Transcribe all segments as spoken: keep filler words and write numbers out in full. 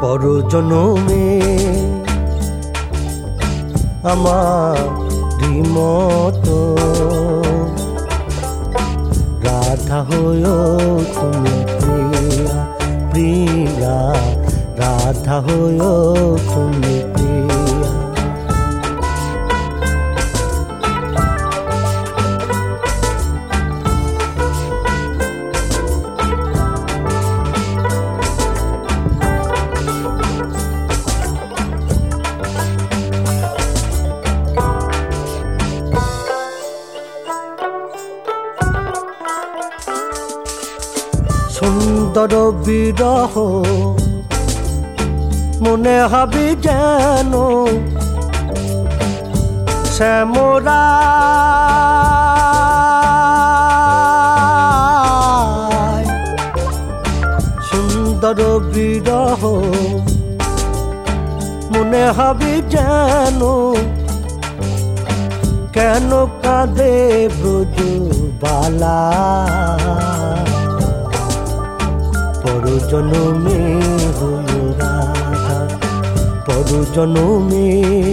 পর জনমে আমার মতো রাধা হয়ো তুমি প্রিয়া প্রিয়া রাধা হয়ো তুমি প্রিয়া। সুন্দর বিরহ মনে হবে যেন শ্যামরা সুন্দর বিরহ মনে হবে যেন কেন কাঁদে ব্রজবালা পর জনমে হলো রাধা পর জনমে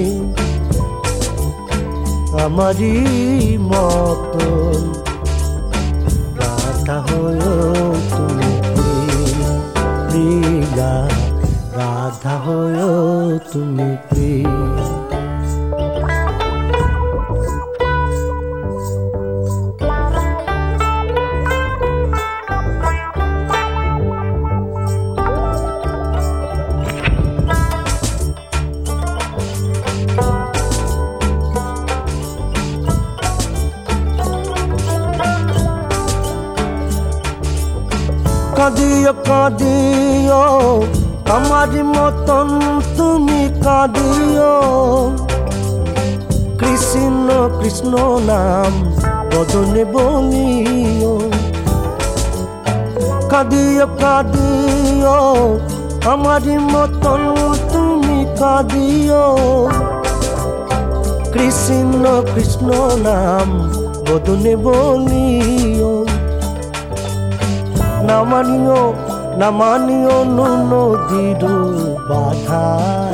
আমারই মতো রাধা হয়ো তুমি প্রিয়া প্রিয়া রাধা হয়ো তুমি প্রিয়া। কাঁদিও কাঁদিও আমার মতন তুমি কাঁদিও কৃষ্ণ কৃষ্ণ নাম বদনে বলিও। কাঁদিও কাঁদিও আমার মতন তুমি কাঁদিও কৃষ্ণ কৃষ্ণ নাম বদনে বলিও। না মানিও না মানিও নদীর বাধা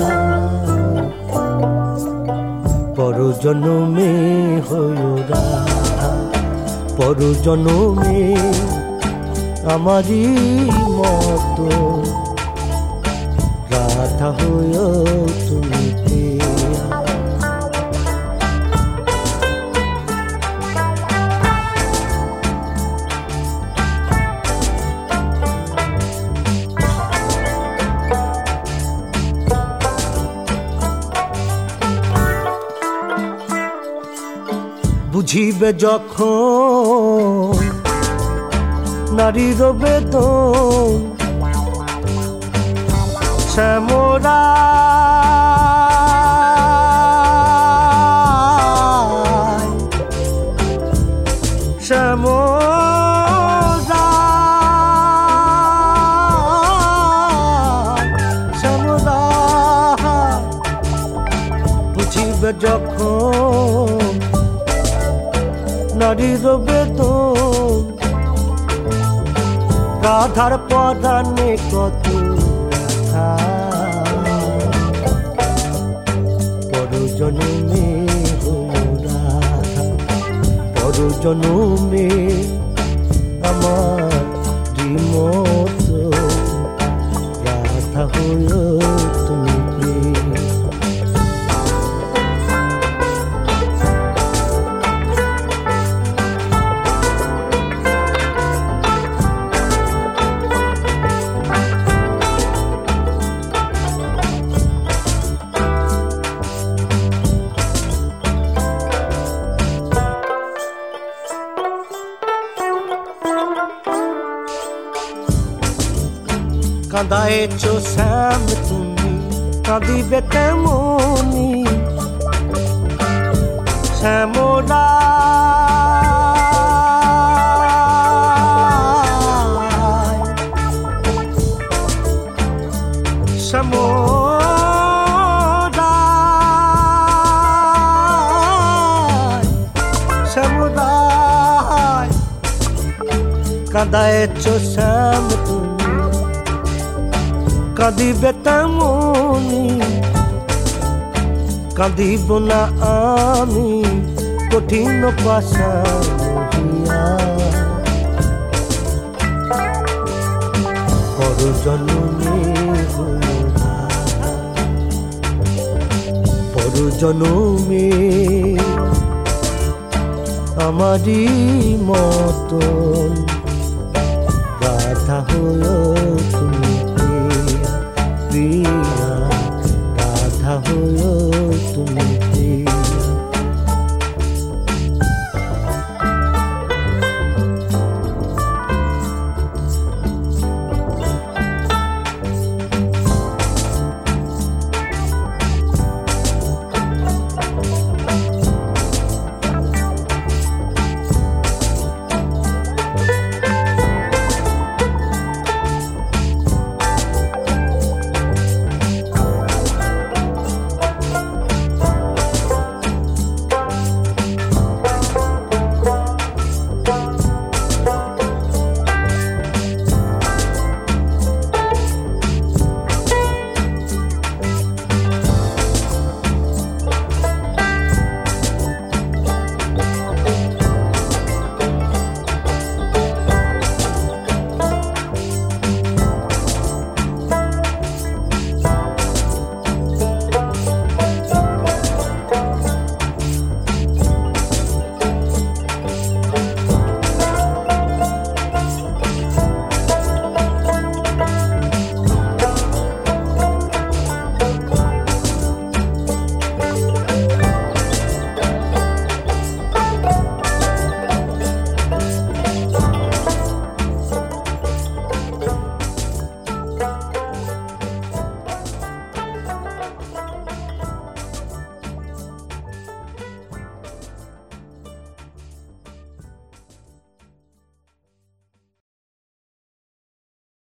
পর জনমে হয়ো রাধা পর জনমে আমারই মতো রাধা হয়ো তুমি প্রিয়া। বুঝিবে যখন নারীর বেদন শ্যামরা শ্যামরা শ্যামরা বুঝিবে যখন নারীর বেদন রাধার পদানে কত ব্যথা পর জনমে হলো রাধা পর জনমে আমার মতো রাধা হয়ো তুমি প্রিয়া। কাঁদায়েছো শ্যাম তুমি কাঁদিবে তেমনি শ্যামরা শ্যামরা শ্যামরা কাঁদায়েছো শ্যাম তুমি কাঁদিবে তেমনি কাঁদিব না আমি কঠিন পাষাণ হইয়া। পরজনমে পরজনমে আমারই মতন রাধা হয়ে তুমি প্রিয়া, রাধা হয়ে